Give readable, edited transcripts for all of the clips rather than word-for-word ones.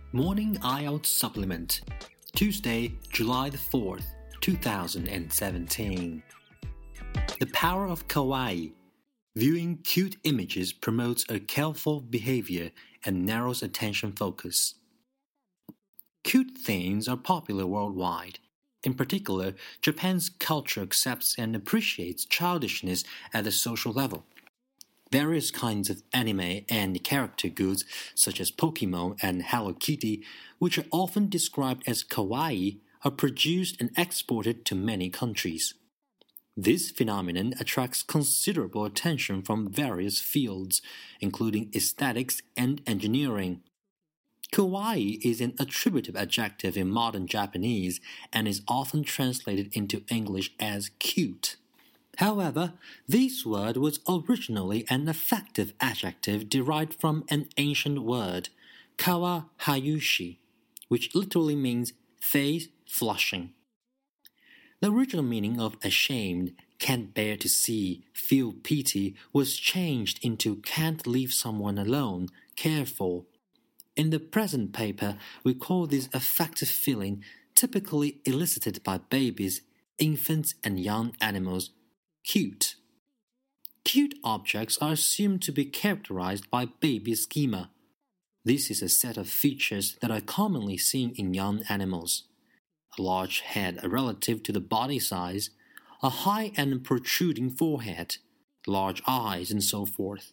Morning IELTS Supplement, Tuesday, July the 4th, 2017. The power of kawaii. Viewing cute images promotes a careful behavior and narrows attention focus. Cute things are popular worldwide. In particular, Japan's culture accepts and appreciates childishness at the social level. Various kinds of anime and character goods, such as Pokemon and Hello Kitty, which are often described as kawaii, are produced and exported to many countries. This phenomenon attracts considerable attention from various fields, including aesthetics and engineering. Kawaii is an attributive adjective in modern Japanese and is often translated into English as cute. However, this word was originally an affective adjective derived from an ancient word, kawahayushi, which literally means face flushing. The original meaning of ashamed, can't bear to see, feel pity was changed into can't leave someone alone, care for. In the present paper, we call this affective feeling, typically elicited by babies, infants, and young animals, cute. Cute objects are assumed to be characterized by baby schema. This is a set of features that are commonly seen in young animals. A large head relative to the body size, a high and protruding forehead, large eyes, and so forth.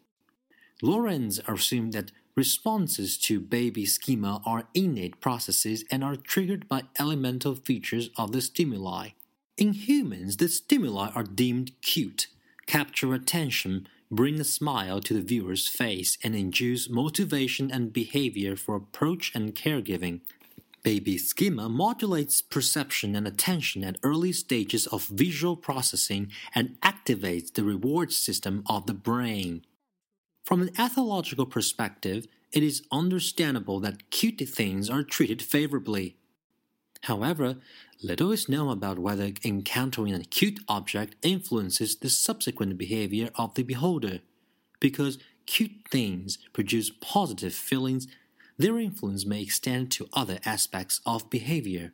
Lorenz assumed that responses to baby schema are innate processes and are triggered by elemental features of the stimuli. In humans, the stimuli are deemed cute, capture attention, bring a smile to the viewer's face, and induce motivation and behavior for approach and caregiving. Baby schema modulates perception and attention at early stages of visual processing and activates the reward system of the brain. From an ethological perspective, it is understandable that cute things are treated favorably. However, little is known about whether encountering a cute object influences the subsequent behavior of the beholder. Because cute things produce positive feelings, their influence may extend to other aspects of behavior.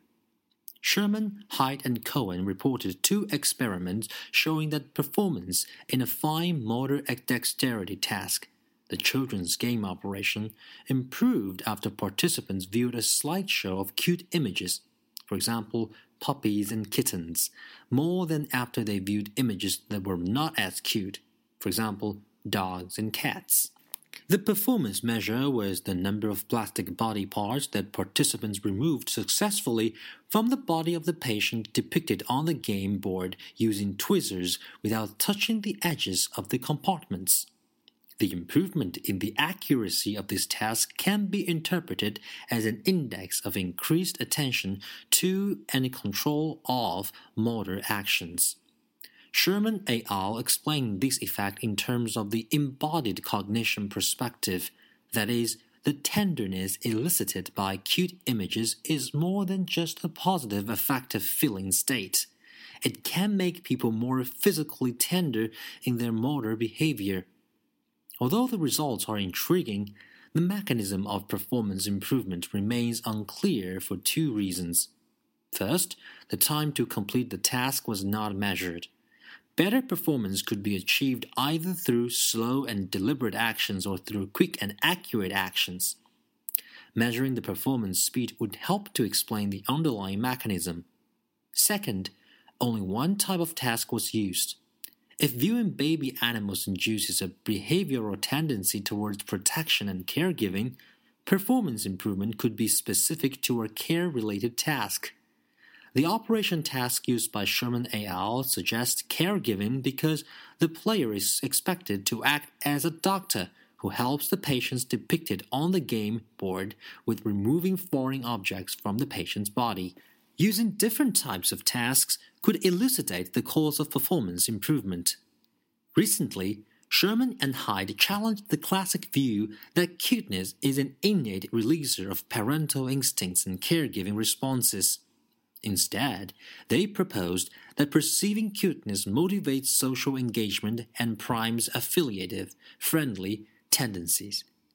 Sherman, Hyde, and Cohen reported 2 experiments showing that performance in a fine motor dexterity task, the children's game operation, improved after participants viewed a slideshow of cute images. For example, puppies and kittens, more than after they viewed images that were not as cute, for example, dogs and cats. The performance measure was the number of plastic body parts that participants removed successfully from the body of the patient depicted on the game board using tweezers without touching the edges of the compartments. The improvement in the accuracy of this task can be interpreted as an index of increased attention to and control of motor actions. Sherman et al. Explained this effect in terms of the embodied cognition perspective, that is, the tenderness elicited by cute images is more than just a positive affective feeling state. It can make people more physically tender in their motor behavior. Although the results are intriguing, the mechanism of performance improvement remains unclear for 2 reasons. First, the time to complete the task was not measured. Better performance could be achieved either through slow and deliberate actions or through quick and accurate actions. Measuring the performance speed would help to explain the underlying mechanism. Second, only one type of task was used. If viewing baby animals induces a behavioral tendency towards protection and caregiving, performance improvement could be specific to a care-related task. The operation task used by Sherman et al. Suggests caregiving because the player is expected to act as a doctor who helps the patients depicted on the game board with removing foreign objects from the patient's body. Using different types of tasks could elucidate the cause of performance improvement. Recently, Sherman and Hyde challenged the classic view that cuteness is an innate releaser of parental instincts and caregiving responses. Instead, they proposed that perceiving cuteness motivates social engagement and primes affiliative, friendly tendencies.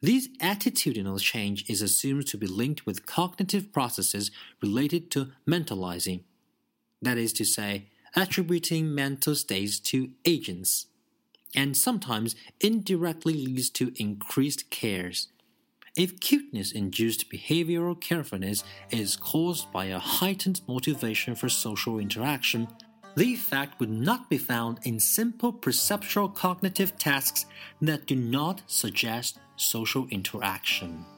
This attitudinal change is assumed to be linked with cognitive processes related to mentalizing, that is to say, attributing mental states to agents, and sometimes indirectly leads to increased cares. If cuteness-induced behavioral carefulness is caused by a heightened motivation for social interaction, the effect would not be found in simple perceptual cognitive tasks that do not suggest social interaction.